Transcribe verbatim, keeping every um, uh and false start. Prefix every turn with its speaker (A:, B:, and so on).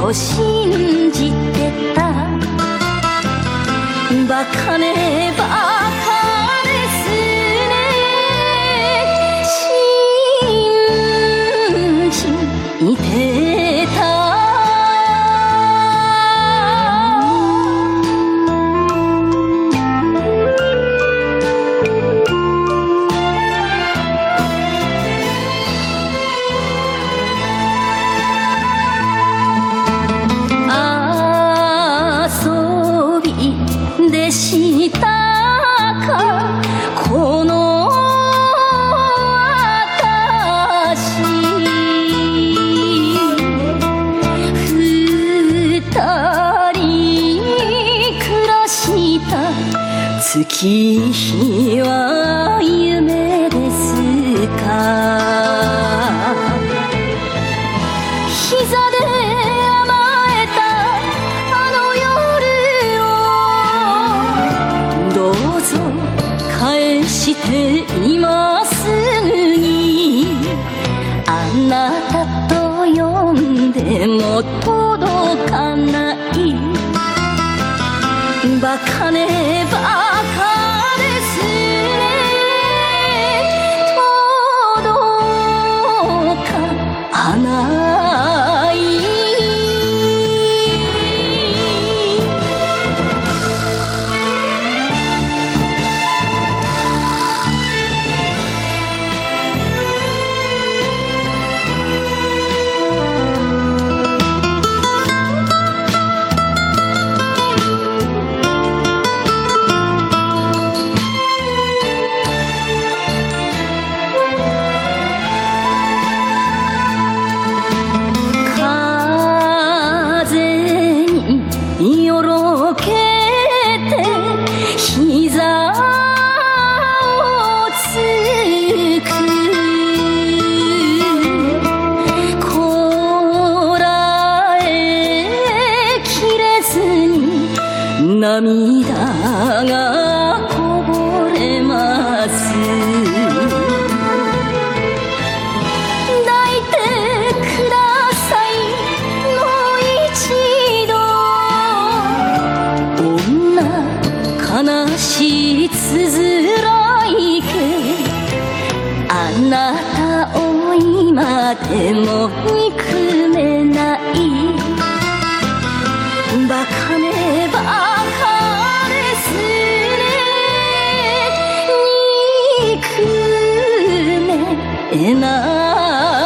A: と信じてた。バカねバカですね、信じてた。でしたかこの私、二人暮らした月日は夢ですか。膝で返して今すぐに、あなたと呼んでも届かない。バカねバカですね、届かない。よろけて膝をつく、こらえきれずに涙がこぼれます。抱いてくださいもう一度、悲しいつづらいけ、あなたを今でも憎めない。バカねバカですね、憎めない。